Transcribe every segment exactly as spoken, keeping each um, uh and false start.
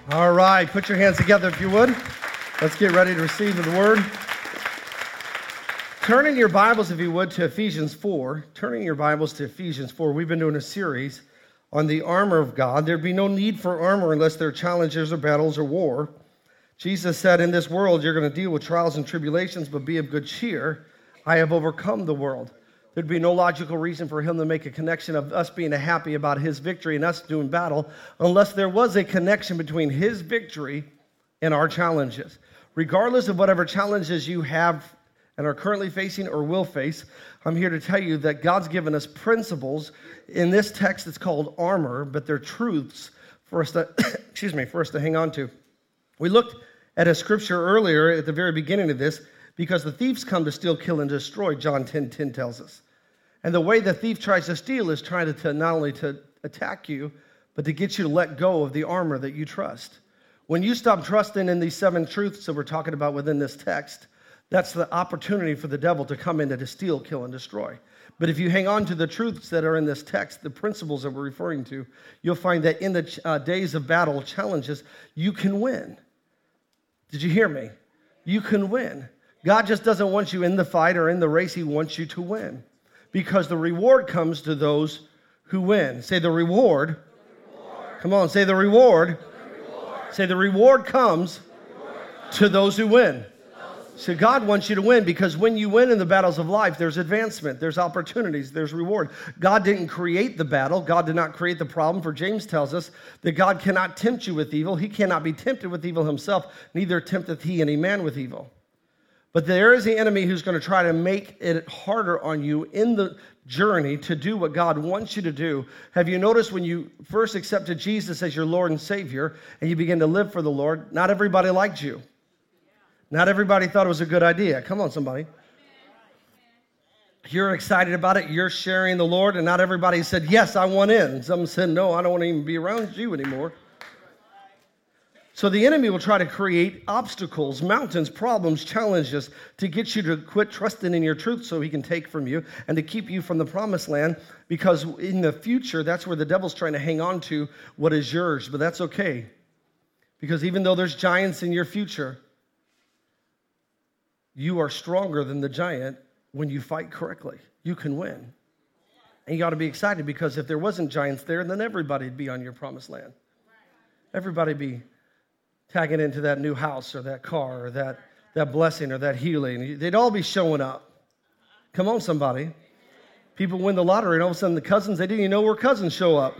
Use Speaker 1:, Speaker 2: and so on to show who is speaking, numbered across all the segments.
Speaker 1: All right, put your hands together if you would. Let's get ready to receive the word. Turn in your Bibles, if you would, to Ephesians four. Turning your Bibles to Ephesians four. We've been doing a series on the armor of God. There'd be no need for armor unless there are challenges or battles or war. Jesus said, in this world, you're going to deal with trials and tribulations, but be of good cheer. I have overcome the world. There'd be no logical reason for him to make a connection of us being happy about his victory and us doing battle unless there was a connection between his victory and our challenges. Regardless of whatever challenges you have and are currently facing or will face, I'm here to tell you that God's given us principles in this text. It's called armor, but they're truths for us to, excuse me, for us to hang on to. We looked at a scripture earlier at the very beginning of this, because the thieves come to steal, kill, and destroy, John ten ten tells us. And the way the thief tries to steal is trying to, to not only to attack you, but to get you to let go of the armor that you trust. When you stop trusting in these seven truths that we're talking about within this text, that's the opportunity for the devil to come in to steal, kill, and destroy. But if you hang on to the truths that are in this text, the principles that we're referring to, you'll find that in the uh, days of battle, challenges, you can win. Did you hear me? You can win. God just doesn't want you in the fight or in the race. He wants you to win, because the reward comes to those who win. Say the reward. The reward. Come on, say the reward. The reward. Say the reward comes, the reward comes to those who win. So God wants you to win, because when you win in the battles of life, there's advancement, there's opportunities, there's reward. God didn't create the battle. God did not create the problem, for James tells us that God cannot tempt you with evil. He cannot be tempted with evil himself, neither tempteth he any man with evil. But there is the enemy who's going to try to make it harder on you in the journey to do what God wants you to do. Have you noticed when you first accepted Jesus as your Lord and Savior and you begin to live for the Lord, not everybody liked you. Not everybody thought it was a good idea. Come on, somebody. You're excited about it. You're sharing the Lord, and not everybody said, yes, I want in. Some said, no, I don't want to even be around you anymore. So the enemy will try to create obstacles, mountains, problems, challenges to get you to quit trusting in your truth so he can take from you and to keep you from the promised land, because in the future, that's where the devil's trying to hang on to what is yours. But that's okay, because even though there's giants in your future, you are stronger than the giant when you fight correctly. You can win. And you ought to be excited, because if there wasn't giants there, then everybody'd be on your promised land. Everybody'd be tagging into that new house or that car or that, that blessing or that healing. They'd all be showing up. Come on, somebody. People win the lottery, and all of a sudden the cousins, they didn't even know where cousins show up.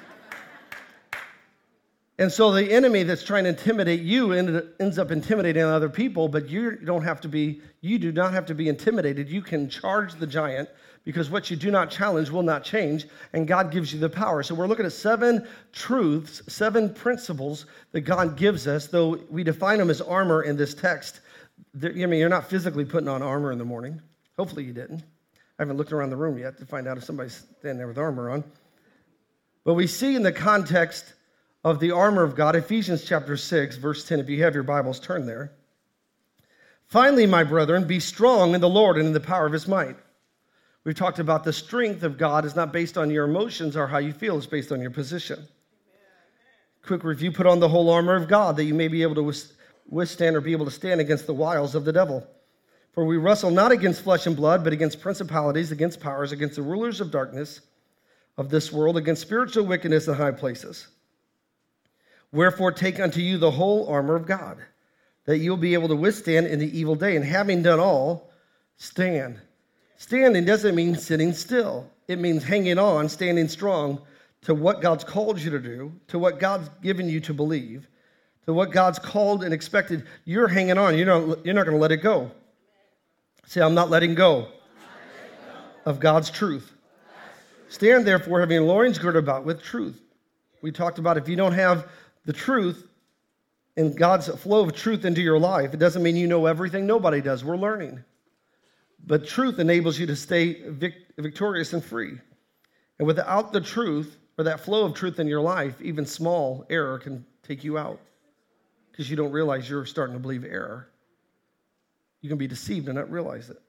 Speaker 1: And so the enemy that's trying to intimidate you ends up intimidating other people, but you don't have to be, you do not have to be intimidated. You can charge the giant, because what you do not challenge will not change, and God gives you the power. So we're looking at seven truths, seven principles that God gives us, though we define them as armor in this text. I mean, you're not physically putting on armor in the morning. Hopefully you didn't. I haven't looked around the room yet to find out if somebody's standing there with armor on. But we see in the context of the armor of God, Ephesians chapter six, verse ten, if you have your Bibles, turn there. Finally, my brethren, be strong in the Lord and in the power of his might. We've talked about the strength of God is not based on your emotions or how you feel. It's based on your position. Amen. Quick review, put on the whole armor of God that you may be able to withstand or be able to stand against the wiles of the devil. For we wrestle not against flesh and blood, but against principalities, against powers, against the rulers of darkness of this world, against spiritual wickedness in high places. Wherefore take unto you the whole armor of God, that you'll be able to withstand in the evil day, and having done all, stand. Standing doesn't mean sitting still. It means hanging on, standing strong to what God's called you to do, to what God's given you to believe, to what God's called and expected. You're hanging on. You're not, you're not going to let it go. Say, I'm not letting go of God's truth. Stand therefore, having your loins girded about with truth. We talked about if you don't have the truth and God's flow of truth into your life, it doesn't mean you know everything. Nobody does. We're learning. But truth enables you to stay vic- victorious and free. And without the truth, or that flow of truth in your life, even small error can take you out, because you don't realize you're starting to believe error. You can be deceived and not realize it.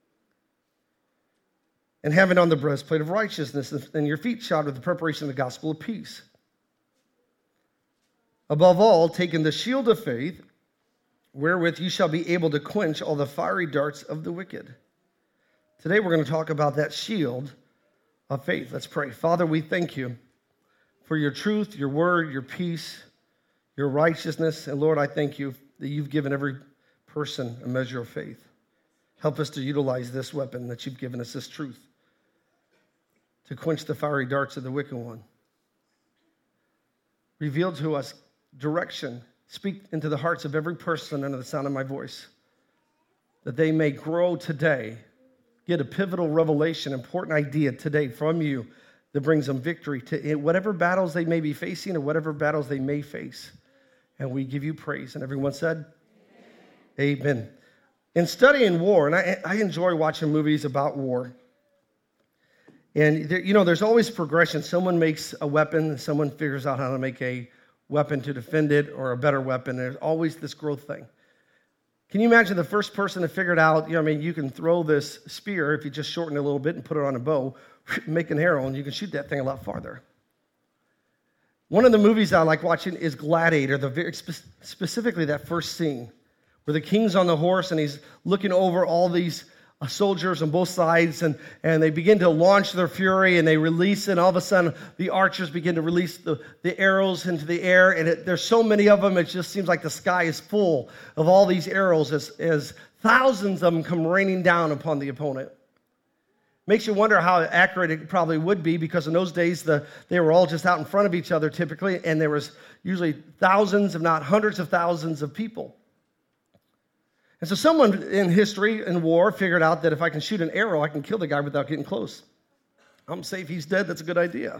Speaker 1: And having on the breastplate of righteousness, and your feet shod with the preparation of the gospel of peace. Above all, taking the shield of faith, wherewith you shall be able to quench all the fiery darts of the wicked. Today we're going to talk about that shield of faith. Let's pray. Father, we thank you for your truth, your word, your peace, your righteousness. And Lord, I thank you that you've given every person a measure of faith. Help us to utilize this weapon that you've given us, this truth, to quench the fiery darts of the wicked one. Reveal to us direction. Speak into the hearts of every person under the sound of my voice, that they may grow today, get a pivotal revelation, important idea today from you that brings them victory to whatever battles they may be facing or whatever battles they may face. And we give you praise. And everyone said, Amen. Amen. In studying war, and I, I enjoy watching movies about war, and there, you know, there's always progression. Someone makes a weapon, someone figures out how to make a weapon to defend it or a better weapon. There's always this growth thing. Can you imagine the first person to figure it out? You know, I mean, you can throw this spear if you just shorten it a little bit and put it on a bow, make an arrow, and you can shoot that thing a lot farther. One of the movies I like watching is Gladiator, the very spe- specifically that first scene where the king's on the horse and he's looking over all these uh, soldiers on both sides, and, and they begin to launch their fury, and they release, and all of a sudden the archers begin to release the, the arrows into the air, and it, there's so many of them, it just seems like the sky is full of all these arrows as, as thousands of them come raining down upon the opponent. Makes you wonder how accurate it probably would be, because in those days the, they were all just out in front of each other typically, and there was usually thousands, if not hundreds of thousands of people. And so someone in history and war figured out that if I can shoot an arrow, I can kill the guy without getting close. I'm safe, he's dead, that's a good idea.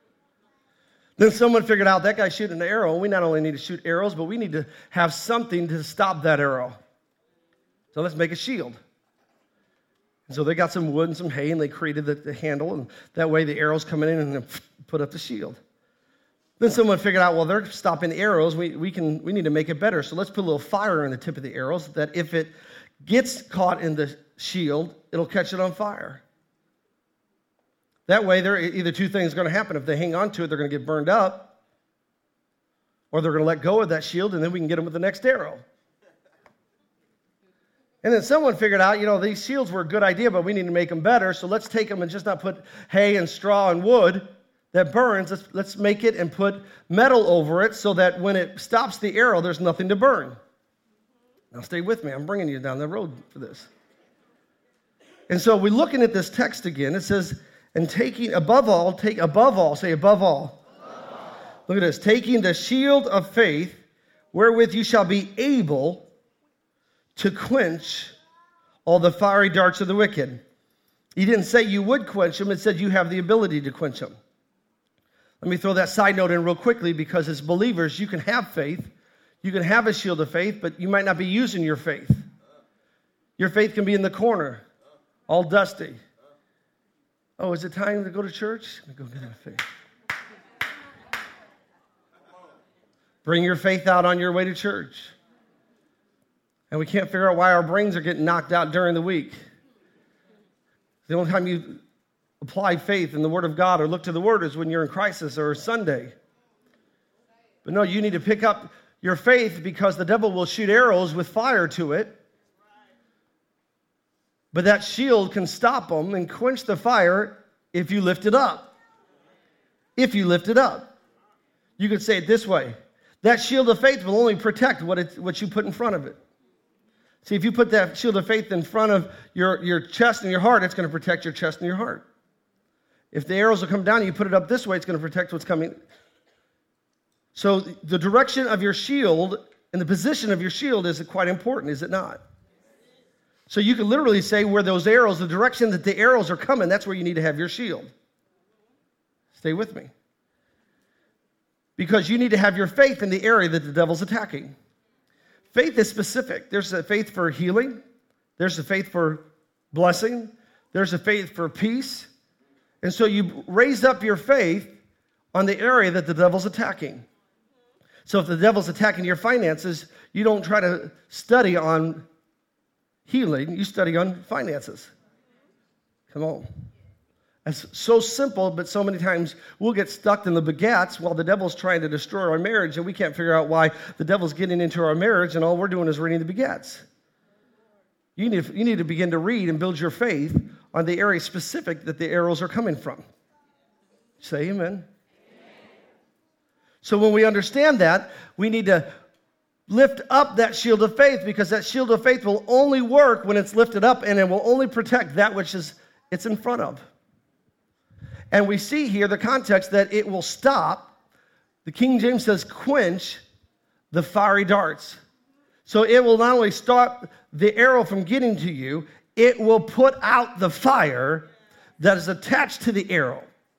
Speaker 1: Then someone figured out that guy's shooting an arrow. We not only need to shoot arrows, but we need to have something to stop that arrow. So let's make a shield. And so they got some wood and some hay, and they created the, the handle, and that way the arrows come in and put up the shield. Then someone figured out, well, they're stopping arrows. We, we, can, we need to make it better. So let's put a little fire in the tip of the arrows that if it gets caught in the shield, it'll catch it on fire. That way, there are either two things going to happen. If they hang on to it, they're going to get burned up, or they're going to let go of that shield, and then we can get them with the next arrow. And then someone figured out, you know, these shields were a good idea, but we need to make them better. So let's take them and just not put hay and straw and wood that burns. Let's, let's make it and put metal over it so that when it stops the arrow, there's nothing to burn. Now stay with me. I'm bringing you down the road for this. And so we're looking at this text again. It says, and taking, above all, take above all, say above all. Above all. Look at this. Taking the shield of faith, wherewith you shall be able to quench all the fiery darts of the wicked. He didn't say you would quench them. It said you have the ability to quench them. Let me throw that side note in real quickly, because as believers, you can have faith. You can have a shield of faith, but you might not be using your faith. Your faith can be in the corner, all dusty. Oh, is it time to go to church? Let me go get my faith. Bring your faith out on your way to church. And we can't figure out why our brains are getting knocked out during the week. The only time you apply faith in the Word of God or look to the Word is when you're in crisis or Sunday. But no, you need to pick up your faith, because the devil will shoot arrows with fire to it. But that shield can stop them and quench the fire if you lift it up. If you lift it up. You could say it this way. That shield of faith will only protect what, it, what you put in front of it. See, if you put that shield of faith in front of your, your chest and your heart, it's going to protect your chest and your heart. If the arrows will come down and you put it up this way, it's going to protect what's coming. So the direction of your shield and the position of your shield is quite important, is it not? So you can literally say where those arrows, the direction that the arrows are coming, that's where you need to have your shield. Stay with me. Because you need to have your faith in the area that the devil's attacking. Faith is specific. There's a faith for healing. There's a faith for blessing. There's a faith for peace. And so you raise up your faith on the area that the devil's attacking. So if the devil's attacking your finances, you don't try to study on healing. You study on finances. Come on. It's so simple, but so many times we'll get stuck in the baguettes while the devil's trying to destroy our marriage, and we can't figure out why the devil's getting into our marriage, and all we're doing is reading the baguettes. You need, you need to begin to read and build your faith on the area specific that the arrows are coming from. Say amen. Amen. So when we understand that, we need to lift up that shield of faith, because that shield of faith will only work when it's lifted up, and it will only protect that which is it's in front of. And we see here the context that it will stop. The King James says quench the fiery darts. So it will not only stop the arrow from getting to you, it will put out the fire that is attached to the arrow.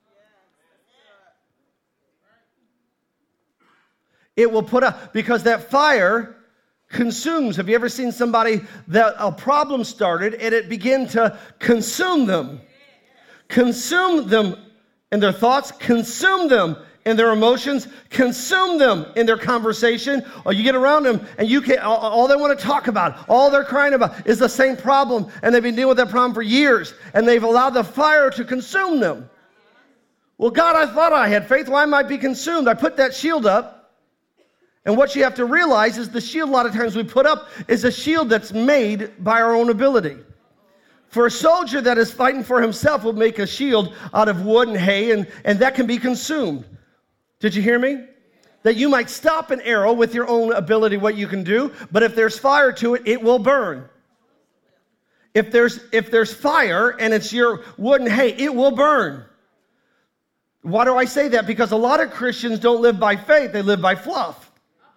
Speaker 1: It will put out, because that fire consumes. Have you ever seen somebody that a problem started and it began to consume them? Consume them in their thoughts, consume them in their emotions, consume them in their conversation. Or you get around them and you can all, all they want to talk about, all they're crying about is the same problem, and they've been dealing with that problem for years, and they've allowed the fire to consume them. Well, God, I thought I had faith. Why might I be consumed? I put that shield up, and what you have to realize is the shield a lot of times we put up is a shield that's made by our own ability. For a soldier that is fighting for himself will make a shield out of wood and hay, and, and that can be consumed. Did you hear me? That you might stop an arrow with your own ability, what you can do, but if there's fire to it, it will burn. If there's, if there's fire and it's your wood and hay, it will burn. Why do I say that? Because a lot of Christians don't live by faith, they live by fluff.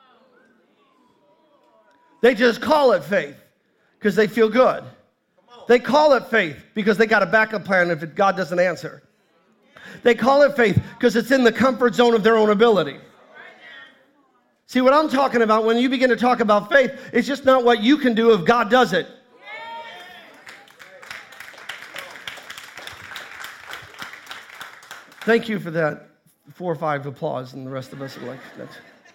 Speaker 1: They just call it faith because they feel good. They call it faith because they got a backup plan if God doesn't answer. They call it faith because it's in the comfort zone of their own ability. See, what I'm talking about, when you begin to talk about faith, it's just not what you can do if God does it. Thank you for that four or five applause, and the rest of us are like, that's...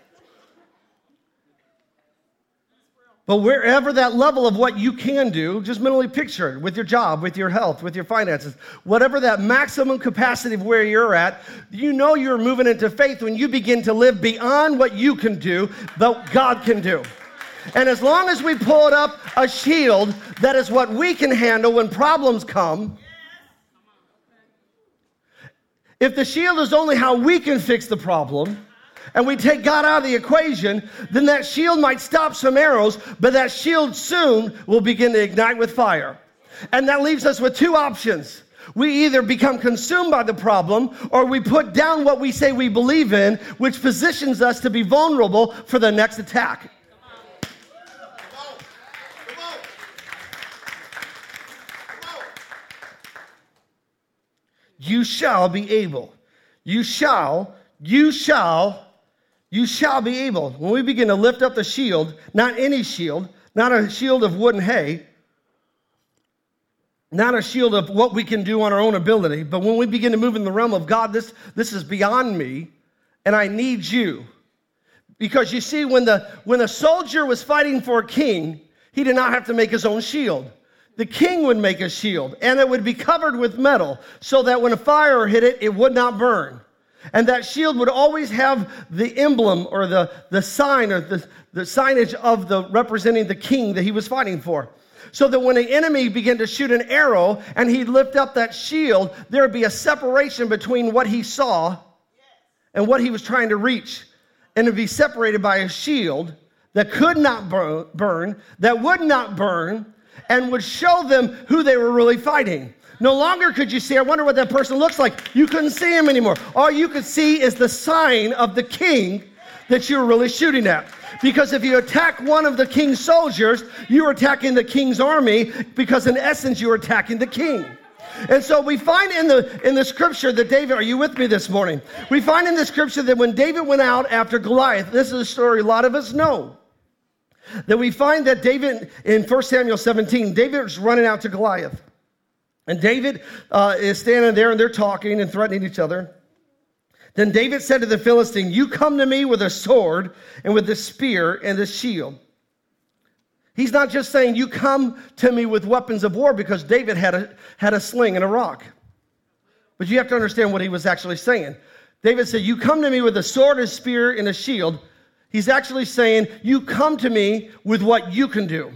Speaker 1: But wherever that level of what you can do, just mentally picture it with your job, with your health, with your finances, whatever that maximum capacity of where you're at, you know you're moving into faith when you begin to live beyond what you can do, but God can do. And as long as we pull up a shield that is what we can handle when problems come, if the shield is only how we can fix the problem, and we take God out of the equation, then that shield might stop some arrows, but that shield soon will begin to ignite with fire. And that leaves us with two options. We either become consumed by the problem, or we put down what we say we believe in, which positions us to be vulnerable for the next attack. You shall be able. You shall, you shall You shall be able. When we begin to lift up the shield, not any shield, not a shield of wood and hay, not a shield of what we can do on our own ability, but when we begin to move in the realm of God, this, this is beyond me, and I need you. Because you see, when the, when a soldier was fighting for a king, he did not have to make his own shield. The king would make a shield, and it would be covered with metal, so that when a fire hit it, it would not burn. And that shield would always have the emblem or the, the sign or the, the signage of the representing the king that he was fighting for. So that when the enemy began to shoot an arrow and he'd lift up that shield, there would be a separation between what he saw and what he was trying to reach. And it would be separated by a shield that could not burn, that would not burn, and would show them who they were really fighting. No longer could you see, I wonder what that person looks like. You couldn't see him anymore. All you could see is the sign of the king that you were really shooting at. Because if you attack one of the king's soldiers, you're attacking the king's army, because in essence, you're attacking the king. And so we find in the in the scripture that David, are you with me this morning? We find in the scripture that when David went out after Goliath, this is a story a lot of us know, that we find that David, in First Samuel seventeen, David was running out to Goliath. And David uh, is standing there, and they're talking and threatening each other. Then David said to the Philistine, you come to me with a sword and with a spear and a shield. He's not just saying you come to me with weapons of war, because David had a, had a sling and a rock. But you have to understand what he was actually saying. David said, you come to me with a sword, a spear, and a shield. He's actually saying, you come to me with what you can do.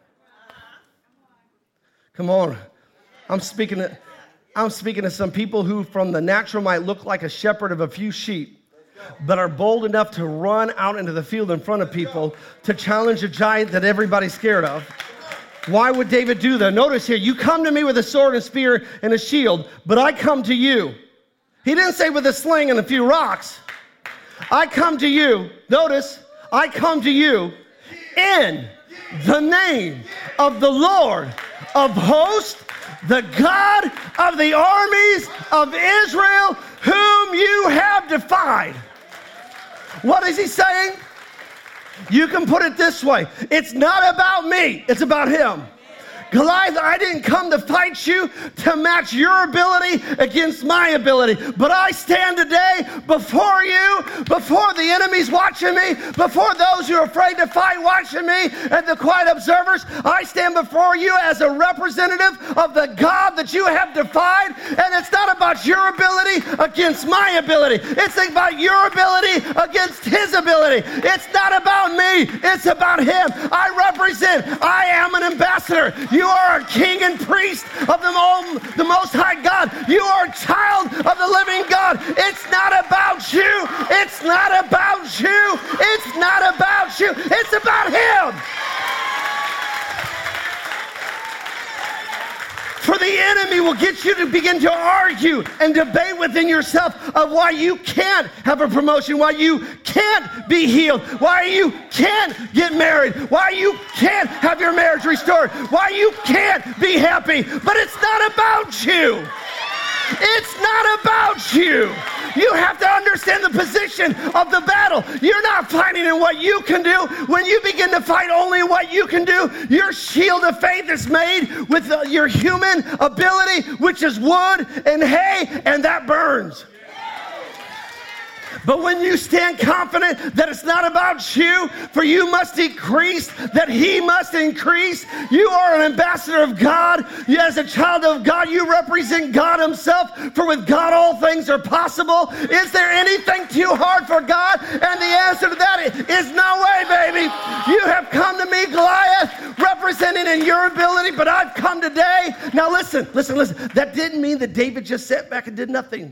Speaker 1: Come on. I'm speaking to, I'm speaking to some people who from the natural might look like a shepherd of a few sheep, but are bold enough to run out into the field in front of people to challenge a giant that everybody's scared of. Why would David do that? Notice here, you come to me with a sword and spear and a shield, but I come to you. He didn't say with a sling and a few rocks. I come to you. Notice, I come to you in the name of the Lord of hosts, the God of the armies of Israel, whom you have defied. What is he saying? You can put it this way. It's not about me. It's about him. Goliath, I didn't come to fight you to match your ability against my ability. But I stand today before you, before the enemies watching me, before those who are afraid to fight watching me, and the quiet observers. I stand before you as a representative of the God that you have defied. And it's not about your ability against my ability. It's about your ability against his ability. It's not about me. It's about him. I represent. I am an ambassador. You are a king and priest of the, the Most High God. You are a child of the living God. It's not about you. It's not about you. It's not about you. It's about him. For the enemy will get you to begin to argue and debate within yourself of why you can't have a promotion, why you can't be healed, why you can't get married, why you can't have your marriage restored, why you can't be happy. But it's not about you. It's not about you. You have to understand the position of the battle. You're not fighting in what you can do. When you begin to fight only what you can do, your shield of faith is made with uh, your human ability, which is wood and hay, and that burns. But when you stand confident that it's not about you, for you must decrease, that he must increase. You are an ambassador of God. You, as a child of God, you represent God himself. For with God, all things are possible. Is there anything too hard for God? And the answer to that is no way, baby. You have come to me, Goliath, representing in your ability, but I've come today. Now listen, listen, listen. That didn't mean that David just sat back and did nothing.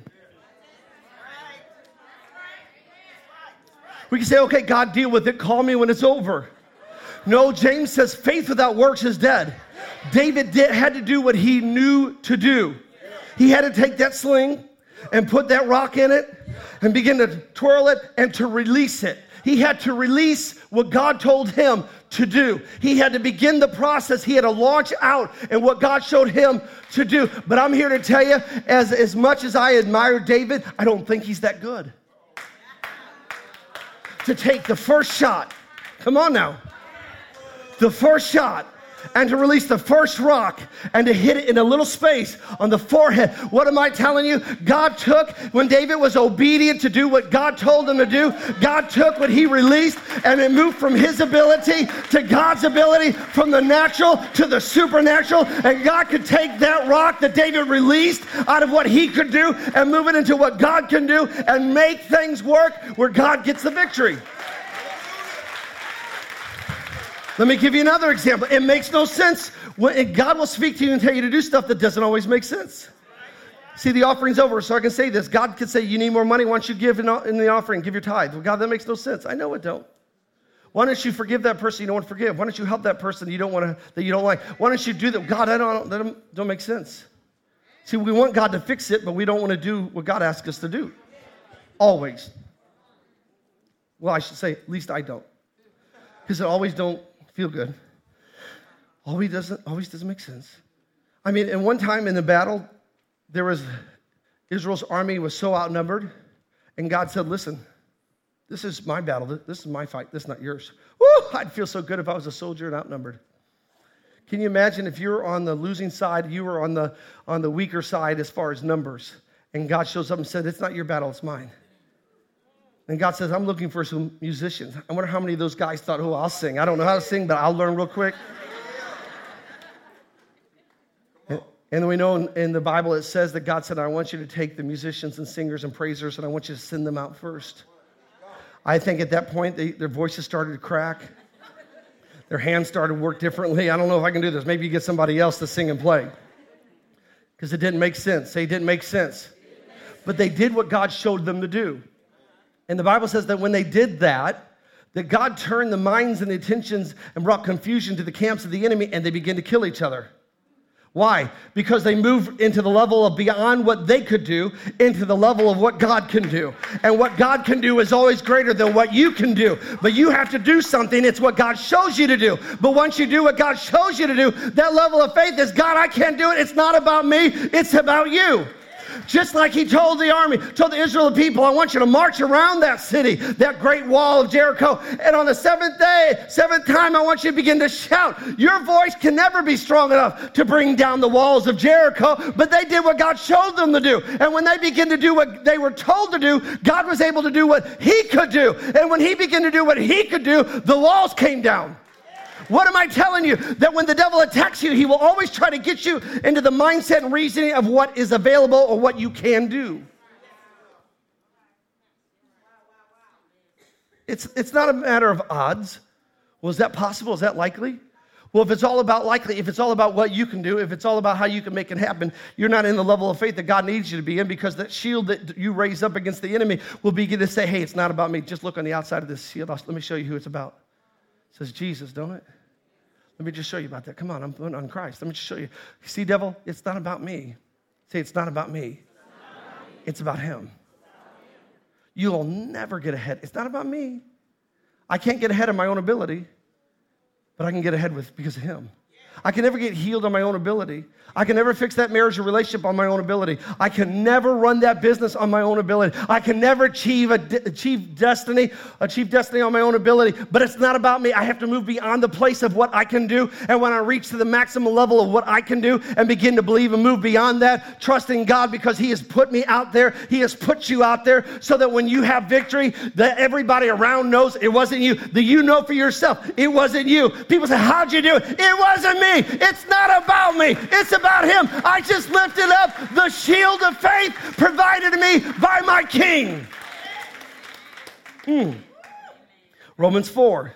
Speaker 1: We can say, okay, God, deal with it. Call me when it's over. No, James says faith without works is dead. David did, had to do what he knew to do. He had to take that sling and put that rock in it and begin to twirl it and to release it. He had to release what God told him to do. He had to begin the process. He had to launch out and what God showed him to do. But I'm here to tell you, as, as much as I admire David, I don't think he's that good. To take the first shot, come on now, the first shot, and to release the first rock and to hit it in a little space on the forehead. What am I telling you? God took, when David was obedient to do what God told him to do, God took what he released and it moved from his ability to God's ability, from the natural to the supernatural. And God could take that rock that David released out of what he could do and move it into what God can do and make things work where God gets the victory. Let me give you another example. It makes no sense. When God will speak to you and tell you to do stuff that doesn't always make sense. See, the offering's over, so I can say this. God could say, you need more money. Why don't you give in the offering? Give your tithe. Well, God, that makes no sense. I know it don't. Why don't you forgive that person you don't want to forgive? Why don't you help that person you don't want to, that you don't like? Why don't you do that? God, I don't, that don't, don't make sense. See, we want God to fix it, but we don't want to do what God asks us to do. Always. Well, I should say, at least I don't. Because it always don't feel good. Always doesn't, always doesn't make sense. I mean, and one time in the battle, there was, Israel's army was so outnumbered, and God said, listen, this is my battle. This is my fight. This is not yours. Woo! I'd feel so good if I was a soldier and outnumbered. Can you imagine if you're on the losing side, you were on the, on the weaker side as far as numbers, and God shows up and said, it's not your battle, it's mine. And God says, I'm looking for some musicians. I wonder how many of those guys thought, oh, I'll sing. I don't know how to sing, but I'll learn real quick. And, And we know in, in the Bible it says that God said, I want you to take the musicians and singers and praisers and I want you to send them out first. I think at that point, they, their voices started to crack. Their hands started to work differently. I don't know if I can do this. Maybe you get somebody else to sing and play. Because it didn't make sense. Say, it didn't make sense. But they did what God showed them to do. And the Bible says that when they did that, that God turned the minds and the attentions and brought confusion to the camps of the enemy, and they began to kill each other. Why? Because they moved into the level of beyond what they could do into the level of what God can do. And what God can do is always greater than what you can do. But you have to do something. It's what God shows you to do. But once you do what God shows you to do, that level of faith is, God, I can't do it. It's not about me. It's about you. Just like he told the army, told the Israel people, I want you to march around that city, that great wall of Jericho. And on the seventh day, seventh time, I want you to begin to shout. Your voice can never be strong enough to bring down the walls of Jericho, but they did what God showed them to do. And when they began to do what they were told to do, God was able to do what he could do. And when he began to do what he could do, the walls came down. What am I telling you? That when the devil attacks you, he will always try to get you into the mindset and reasoning of what is available or what you can do. It's, it's not a matter of odds. Well, is that possible? Is that likely? Well, if it's all about likely, if it's all about what you can do, if it's all about how you can make it happen, you're not in the level of faith that God needs you to be in, because that shield that you raise up against the enemy will begin to say, hey, it's not about me. Just look on the outside of this shield. Let me show you who it's about. It says Jesus, don't it? Let me just show you about that. Come on, I'm on Christ. Let me just show you. See, devil, it's not about me. Say, it's not about me. It's about him. You'll never get ahead. It's not about me. I can't get ahead of my own ability, but I can get ahead with because of him. I can never get healed on my own ability. I can never fix that marriage or relationship on my own ability. I can never run that business on my own ability. I can never achieve a de- achieve destiny, achieve destiny on my own ability. But it's not about me. I have to move beyond the place of what I can do. And when I reach to the maximum level of what I can do and begin to believe and move beyond that, trusting God because he has put me out there. He has put you out there so that when you have victory, that everybody around knows it wasn't you. That you know for yourself, it wasn't you. People say, how'd you do it? It wasn't me. It's not about me. It's about him. I just lifted up the shield of faith provided to me by my King. Mm. Romans four.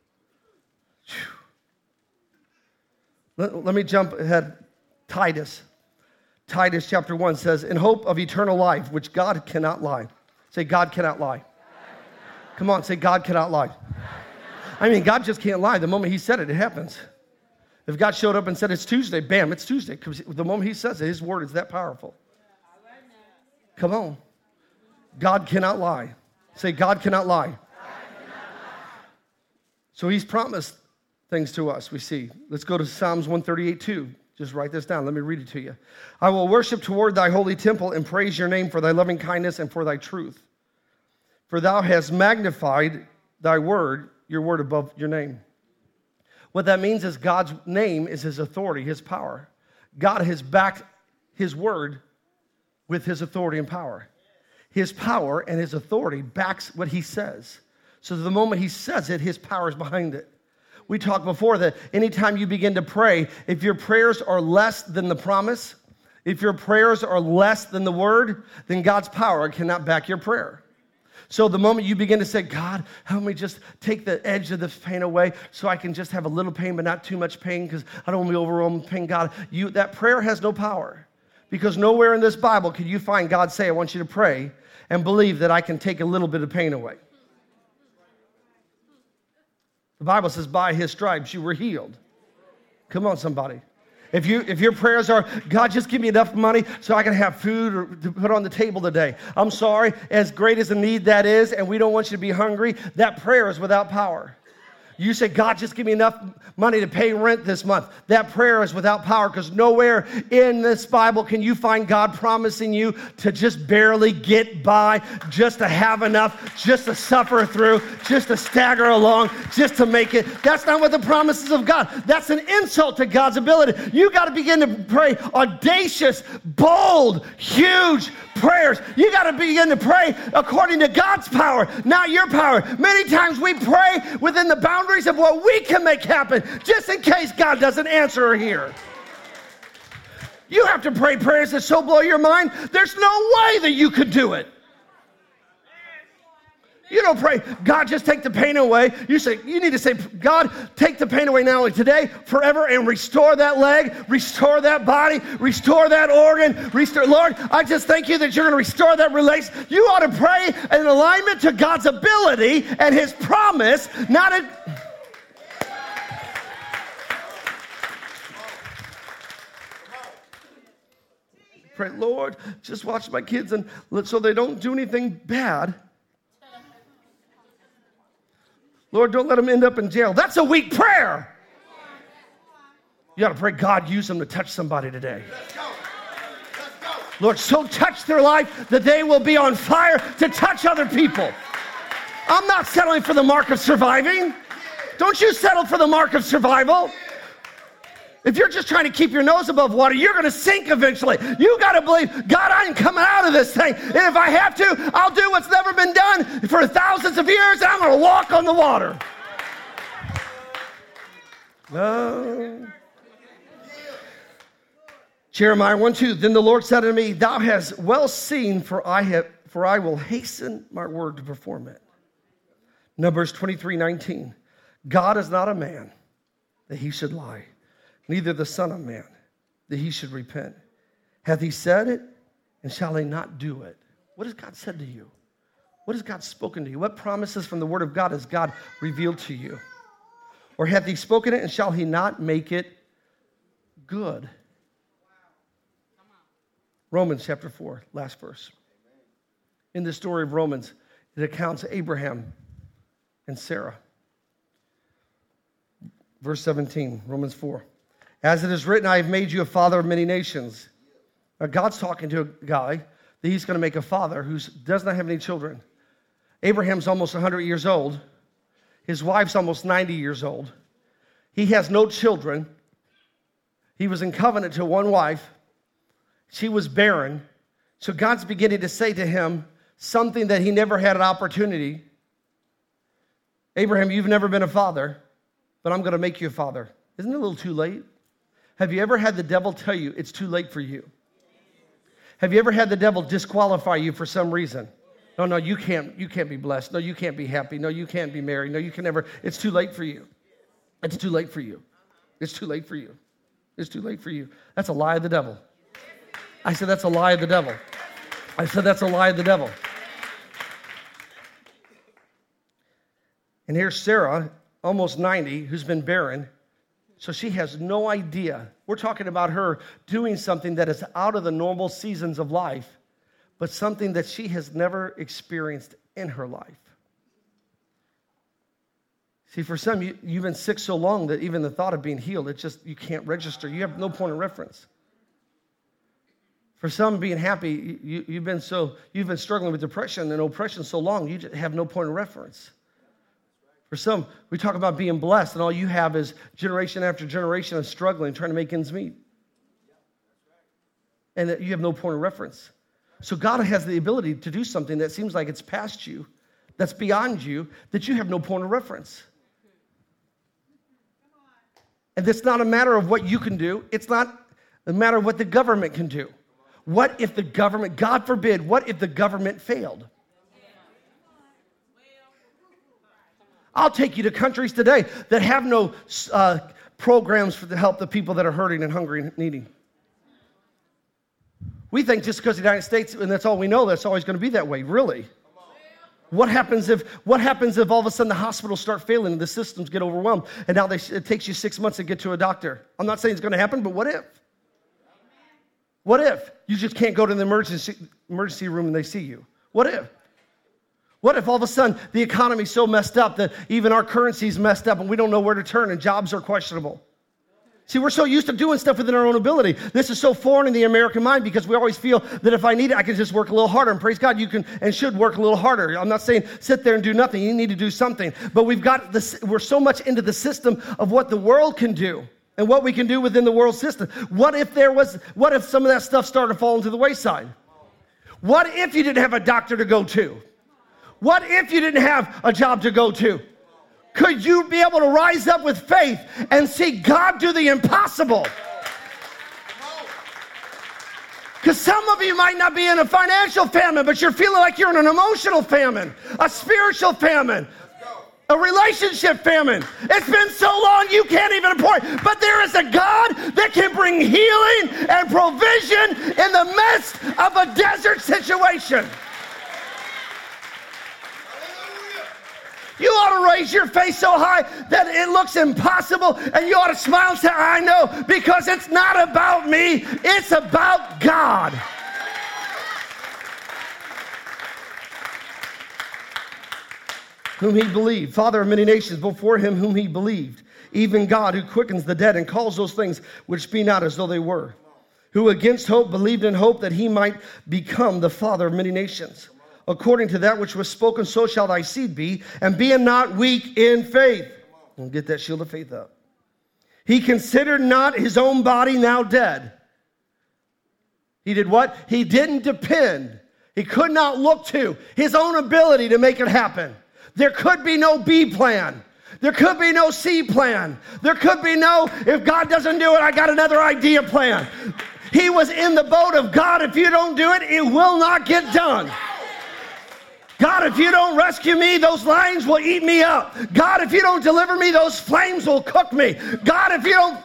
Speaker 1: Let, let me jump ahead. Titus. Titus chapter one says, in hope of eternal life, which God cannot lie. Say, God cannot lie. God cannot. Come on, say, God cannot lie. God cannot. I mean, God just can't lie. The moment he said it, it happens. If God showed up and said it's Tuesday, bam, it's Tuesday. Because the moment he says it, his word is that powerful. Come on. God cannot lie. Say, God cannot lie. God cannot lie. So he's promised things to us, we see. Let's go to Psalms one thirty-eight two. Just write this down. Let me read it to you. I will worship toward thy holy temple and praise your name for thy loving kindness and for thy truth. For thou hast magnified thy word, your word above your name. What that means is God's name is his authority, his power. God has backed his word with his authority and power. His power and his authority backs what he says. So the moment he says it, his power is behind it. We talked before that anytime you begin to pray, if your prayers are less than the promise, if your prayers are less than the word, then God's power cannot back your prayer. So the moment you begin to say, God, help me just take the edge of this pain away so I can just have a little pain but not too much pain because I don't want to be overwhelmed with pain. God, you, that prayer has no power because nowhere in this Bible can you find God say, I want you to pray and believe that I can take a little bit of pain away. The Bible says, by his stripes you were healed. Come on, somebody. If you if your prayers are, God, just give me enough money so I can have food or to put on the table today. I'm sorry, as great as a need that is, and we don't want you to be hungry, that prayer is without power. You say, God, just give me enough money to pay rent this month. That prayer is without power because nowhere in this Bible can you find God promising you to just barely get by, just to have enough, just to suffer through, just to stagger along, just to make it. That's not what the promises of God. That's an insult to God's ability. You got to begin to pray audacious, bold, huge prayers. You got to begin to pray according to God's power, not your power. Many times we pray within the boundaries of what we can make happen, just in case God doesn't answer or hear. You have to pray prayers that so blow your mind, there's no way that you could do it. You don't pray, God, just take the pain away. You say, you need to say, God, take the pain away now, today, forever, and restore that leg, restore that body, restore that organ, restore. Lord, I just thank you that you're going to restore that relation. You ought to pray in alignment to God's ability and his promise, not a... Pray, Lord, just watch my kids and so they don't do anything bad. Lord, don't let them end up in jail. That's a weak prayer. You got to pray, God, use them to touch somebody today. Let's go. Let's go. Lord, so touch their life that they will be on fire to touch other people. I'm not settling for the mark of surviving. Don't you settle for the mark of survival. If you're just trying to keep your nose above water, you're going to sink eventually. You got to believe, God, I'm coming out of this thing. And if I have to, I'll do what's never been done for thousands of years, and I'm going to walk on the water. No. Jeremiah one two, then the Lord said to me, thou hast well seen, for I have, for I will hasten my word to perform it. Numbers twenty-three nineteen, God is not a man that he should lie, neither the Son of Man, that he should repent. Hath he said it, and shall he not do it? What has God said to you? What has God spoken to you? What promises from the word of God has God revealed to you? Or hath he spoken it, and shall he not make it good? Romans chapter four, last verse. In the story of Romans, it accounts Abraham and Sarah. Verse seventeen, Romans four. As it is written, I have made you a father of many nations. Now, God's talking to a guy that he's going to make a father who does not have any children. Abraham's almost one hundred years old. His wife's almost ninety years old. He has no children. He was in covenant to one wife. She was barren. So God's beginning to say to him something that he never had an opportunity. Abraham, you've never been a father, but I'm going to make you a father. Isn't it a little too late? Have you ever had the devil tell you it's too late for you? Have you ever had the devil disqualify you for some reason? No, no, you can't, you can't be blessed. No, you can't be happy. No, you can't be married. No, you can never. It's too late for you. It's too late for you. It's too late for you. It's too late for you. That's a lie of the devil. I said, that's a lie of the devil. I said, that's a lie of the devil. And here's Sarah, almost ninety, who's been barren. So she has no idea. We're talking about her doing something that is out of the normal seasons of life, but something that she has never experienced in her life. See, for some, you, you've been sick so long that even the thought of being healed, it's just, you can't register. You have no point of reference. For some, being happy, you, you've been so, you've been struggling with depression and oppression so long, you just have no point of reference. For some, we talk about being blessed, and all you have is generation after generation of struggling, trying to make ends meet. And that you have no point of reference. So God has the ability to do something that seems like it's past you, that's beyond you, that you have no point of reference. And it's not a matter of what you can do. It's not a matter of what the government can do. What if the government, God forbid, what if the government failed? I'll take you to countries today that have no uh, programs for to help the people that are hurting and hungry and needy. We think just because the United States, and that's all we know, that's always going to be that way. Really? What happens if what happens if all of a sudden the hospitals start failing and the systems get overwhelmed, and now they, it takes you six months to get to a doctor? I'm not saying it's going to happen, but what if? What if you just can't go to the emergency emergency room and they see you? What if? What if all of a sudden the economy's so messed up that even our currency's messed up and we don't know where to turn and jobs are questionable? See, we're so used to doing stuff within our own ability. This is so foreign in the American mind because we always feel that if I need it, I can just work a little harder. And praise God, you can and should work a little harder. I'm not saying sit there and do nothing. You need to do something. But we've got this, we're so much into the system of what the world can do and what we can do within the world system. What if there was, what if some of that stuff started falling to the wayside? What if you didn't have a doctor to go to? What if you didn't have a job to go to? Could you be able to rise up with faith and see God do the impossible? Because some of you might not be in a financial famine, but you're feeling like you're in an emotional famine, a spiritual famine, a relationship famine. It's been so long you can't even afford. But there is a God that can bring healing and provision in the midst of a desert situation. You ought to raise your face so high that it looks impossible, and you ought to smile and say, I know, because it's not about me, it's about God. Whom he believed, Father of many nations, before him whom he believed, even God who quickens the dead and calls those things which be not as though they were, who against hope believed in hope that he might become the father of many nations. According to that which was spoken, so shall thy seed be, and being not weak in faith. And get that shield of faith up. He considered not his own body now dead. He did what? He didn't depend. He could not look to his own ability to make it happen. There could be no B plan. There could be no C plan. There could be no, if God doesn't do it, I got another idea plan. He was in the boat of God. If you don't do it, it will not get done. God, if you don't rescue me, those lions will eat me up. God, if you don't deliver me, those flames will cook me. God, if you don't...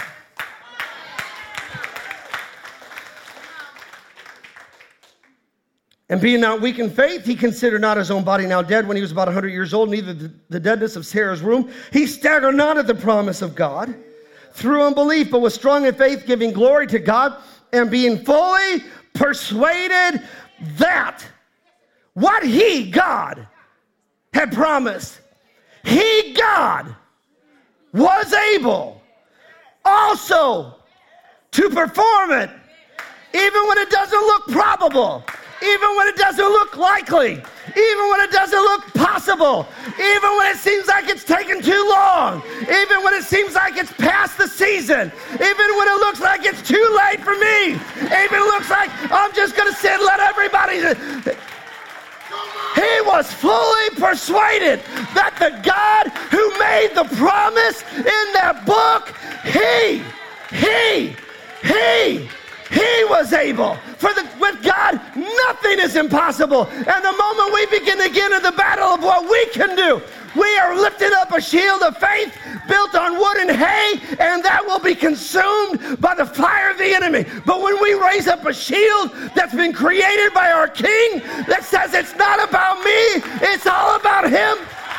Speaker 1: And being not weak in faith, he considered not his own body now dead when he was about one hundred years old, neither the deadness of Sarah's womb. He staggered not at the promise of God through unbelief, but was strong in faith, giving glory to God, and being fully persuaded that what he, God, had promised, he, God, was able also to perform it, even when it doesn't look probable, even when it doesn't look likely, even when it doesn't look possible, even when it seems like it's taken too long, even when it seems like it's past the season, even when it looks like it's too late for me, even it looks like I'm just going to sit and let everybody... He was fully persuaded that the God who made the promise in that book, he, he, he, he was able. For the, with God, nothing is impossible. And the moment we begin to get into the battle of what we can do, we are lifting up a shield of faith built on wood and hay, and that will be consumed by the fire of the enemy. But when we raise up a shield that's been created by our King that says it's not about me, it's all about him.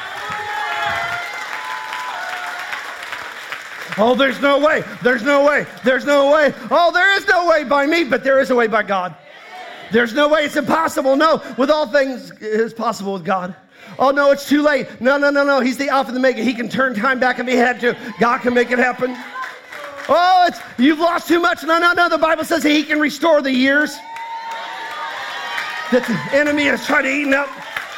Speaker 1: Oh, there's no way, there's no way, there's no way. Oh, there is no way by me, but there is a way by God. There's no way, it's impossible. No, with all things it is possible with God. Oh, no, it's too late. No, no, no, no. He's the Alpha and the Omega. He can turn time back if he had to. God can make it happen. Oh, it's you've lost too much. No, no, no. The Bible says that he can restore the years that the enemy has tried to eat up.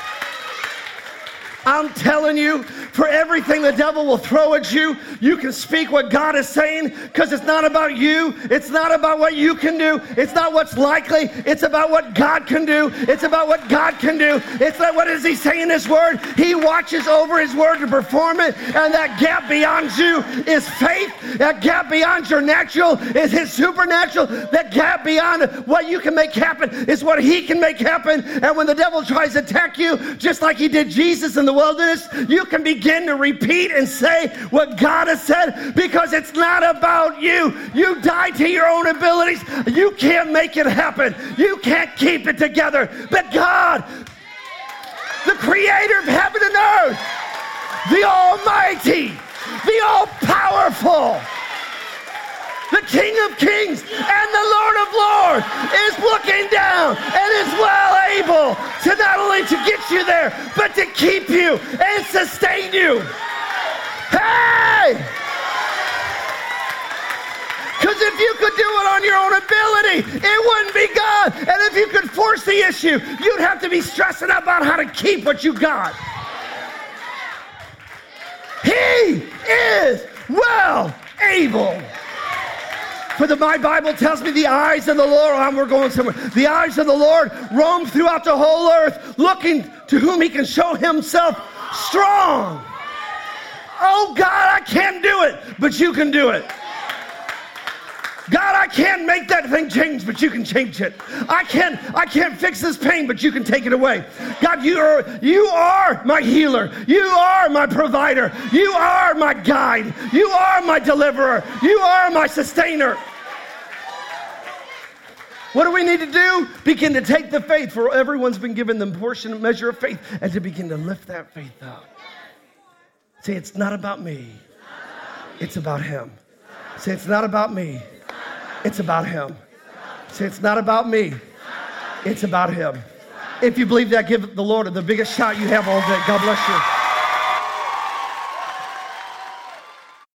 Speaker 1: I'm telling you, for everything the devil will throw at you, you can speak what God is saying, because it's not about you. It's not about what you can do. It's not what's likely. It's about what God can do. It's about what God can do. It's like, what does he say in his word? He watches over his word to perform it, and that gap beyond you is faith. That gap beyond your natural is his supernatural. That gap beyond what you can make happen is what he can make happen. And when the devil tries to attack you, just like he did Jesus in the wilderness, you can begin to repeat and say what God has said, because it's not about you. You die to your own abilities. You can't make it happen. You can't keep it together. But God, the creator of heaven and earth, the almighty, the all-powerful, the King of Kings and the Lord of Lords is looking down and is well able to not only to get you there, but to keep you and sustain you. Hey! Because if you could do it on your own ability, it wouldn't be God. And if you could force the issue, you'd have to be stressing about how to keep what you got. He is well able. For the, my Bible tells me the eyes of the Lord, oh, we're going somewhere. The eyes of the Lord roam throughout the whole earth, looking to whom he can show himself strong. Oh God, I can't do it, but you can do it. God, I can't make that thing change, but you can change it. I can't, I can't fix this pain, but you can take it away. God, you are, you are my healer. You are my provider. You are my guide. You are my deliverer. You are my sustainer. What do we need to do? Begin to take the faith, for everyone's been given the portion and measure of faith, and to begin to lift that faith up. Say, it's not about me. It's about him. Say, it's not about me. It's about him. Say, it's not about me. It's about him. If you believe that, give the Lord the biggest shout you have all day. God bless you.